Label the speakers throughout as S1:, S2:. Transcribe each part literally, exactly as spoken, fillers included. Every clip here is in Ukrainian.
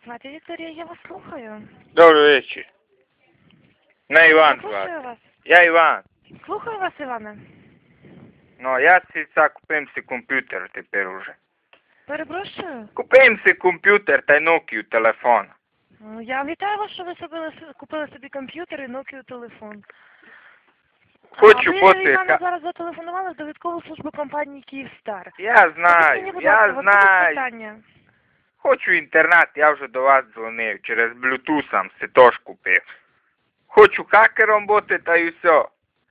S1: звати Вікторія, я вас слухаю.
S2: Добрий вечір. Не Іван
S1: Слухаю
S2: звати.
S1: вас.
S2: Я Іван.
S1: Слухаю вас, Іване.
S2: Ну, я сільця купим си комп'ютер тепер уже.
S1: Перепрошую.
S2: Купим си комп'ютер та й Nokia телефон.
S1: Ну, Я вітаю вас, що ви собі, купили собі комп'ютер і Nokia телефон.
S2: Хочу
S1: а ви,
S2: бути...
S1: Іване, зараз зателефонували в довідкову службу компанії «Київстар».
S2: Я
S1: Скажіть
S2: знаю,
S1: мені, будь
S2: я
S1: ласка, у вас будуть
S2: знаю.
S1: питання?
S2: Хочу інтернет, я вже до вас дзвонив. Через Bluetooth сам си теж купив. Хочу хакером бути та й все.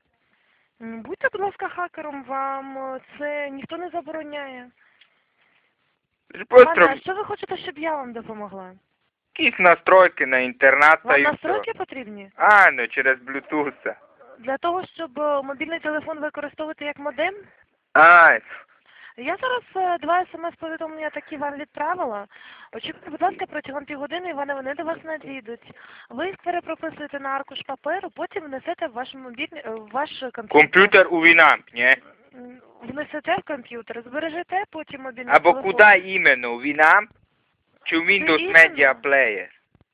S1: М, Будьте, будь ласка, хакером, вам е, це ніхто не забороняє. Іване,
S2: Просто
S1: а що ви хочете, щоб я вам допомогла?
S2: якісь настройки на інтернет та
S1: Вам
S2: й все.
S1: настройки потрібні?
S2: А, ну через Bluetooth.
S1: Для того, щоб е, мобільний телефон використовувати як модем?
S2: Ай,
S1: Я зараз е, два смс-повідомлення такі вам відправила. Очікуйте, будь ласка, протягом півгодини, Іване, вони до вас надійдуть. Ви їх перепрописуєте на аркуш паперу, потім внесете в ваш мобільний, е, в ваш комп'ютер.
S2: комп'ютер у Winamp, ні?
S1: М, Внесете в комп'ютер, збережете, потім мобільний
S2: Або
S1: телефон.
S2: куди іменно? У Winamp чи в Windows
S1: іменно?
S2: Media Player?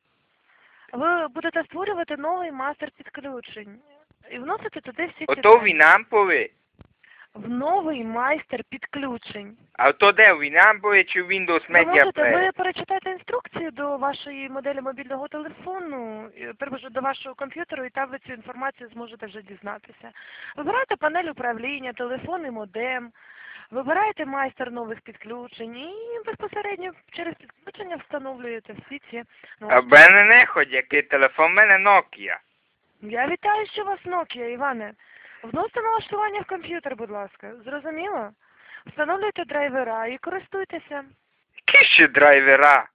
S1: Ви будете створювати новий мастер підключень. І вносите туди всі ці
S2: Ото
S1: дані.
S2: Winamпові?
S1: В новий майстер підключень.
S2: А то де, в Winamпові чи в Windows
S1: Ви
S2: Media
S1: можете,
S2: Player?
S1: ви перечитайте інструкцію до вашої моделі мобільного телефону, і, перепрошую, до вашого комп'ютеру, і там ви цю інформацію зможете вже дізнатися. Вибираєте панель управління, телефон і модем, вибираєте майстер нових підключень і безпосередньо через підключення встановлюєте всі ці
S2: А в мене не ходь, який телефон, в мене Nokia.
S1: Я вітаю, що у вас Nokia, Іване. Вносите налаштування в комп'ютер, будь ласка. Зрозуміло? Встановлюйте драйвера і користуйтеся.
S2: Які ще драйвера?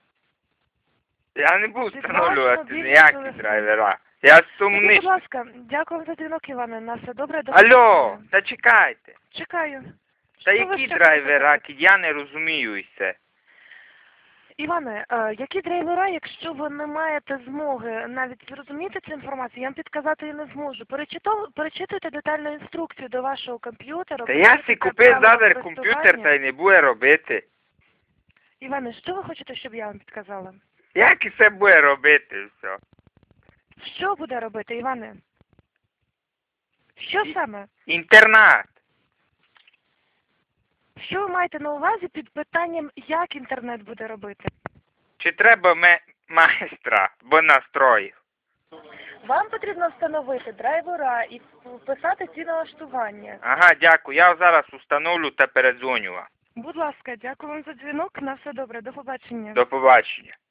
S2: Я не буду
S1: Від
S2: встановлювати
S1: вашого
S2: ніякі
S1: телефону.
S2: драйвера. Я
S1: Скажіть,
S2: сумний.
S1: будь ласка, дякую за дзвінок, Іване. На все добре. До
S2: Алло,
S1: побачення.
S2: та чекайте.
S1: Чекаю.
S2: Та
S1: Що ви
S2: які
S1: ще
S2: драйвера?
S1: хочете?
S2: Я не розумію і все.
S1: Іване, е, які драйвера, якщо ви не маєте змоги навіть зрозуміти цю інформацію, я вам підказати і не зможу. Перечитав, перечитуйте детальну інструкцію до вашого комп'ютера.
S2: Та я
S1: перечитуйте
S2: си купив
S1: правила
S2: зараз комп'ютер
S1: користування.
S2: та й не буде робити.
S1: Іване, що ви хочете, щоб я вам підказала?
S2: Як і це буде робити все?
S1: Що буде робити, Іване? Що
S2: І-
S1: саме?
S2: Інтернет.
S1: Що ви маєте на увазі під питанням, як інтернет буде робити?
S2: Чи треба ме... майстра, бо настроїв?
S1: Вам потрібно встановити драйвера і вписати ці налаштування.
S2: Ага, дякую. Я зараз установлю та передзвоню вам.
S1: Будь ласка, дякую вам за дзвінок. На все добре. До побачення.
S2: До побачення.